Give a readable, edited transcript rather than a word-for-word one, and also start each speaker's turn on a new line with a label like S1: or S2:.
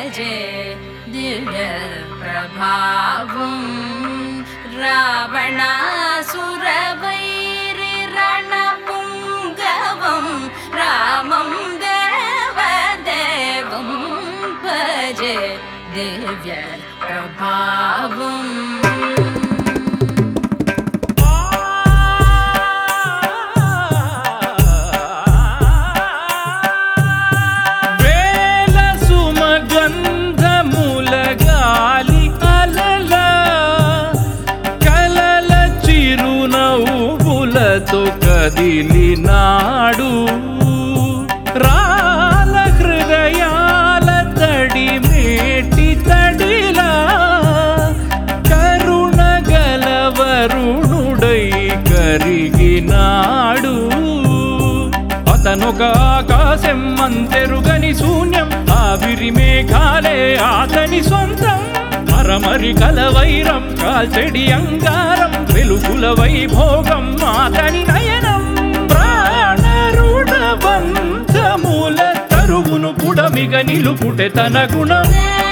S1: భజే దివ్య ప్రభావం రావణాసురవైరి రణపుంగవం రామం దేవదేవం భజే దివ్య ప్రభావం
S2: కదిలినాడు రాల హృదయాల తడి మేటి తడిలా కరుణ గలవరుణుడై కరిగినాడు అతనొక ఆకాశం అంతెరుగని శూన్యం ఆవిరి మేఘాలే అతని సొంతం మరమరి కలవైరం కాల్చెడి అంగారం వెలుగుల వైభోగం అతని నయనం ప్రాణరుణ బంధముల తరువును పుడమిగ నిలుపుటె తన గుణం